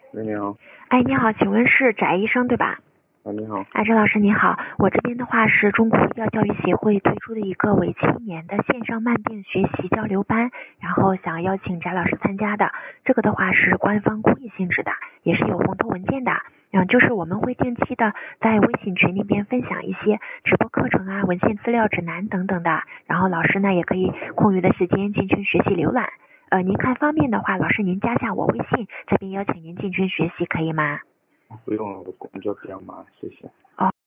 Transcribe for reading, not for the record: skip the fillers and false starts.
喂，你好。 哎，你好，请问是翟医生对吧？ 你好。 哎，翟老师你好，我这边的话是中国医药教育协会推出的一个为期1年的线上慢病学习交流班，然后想邀请翟老师参加的。这个的话是官方公益性质的，也是有红头文件的。就是我们会定期的在微信群里边分享一些直播课程啊、文献资料、指南等等的，然后老师呢也可以空余的时间进群学习浏览。您看方便的话，老师您加下我微信，这边邀请您进群学习可以吗？ 不用了，我工作比较忙，谢谢。 哦。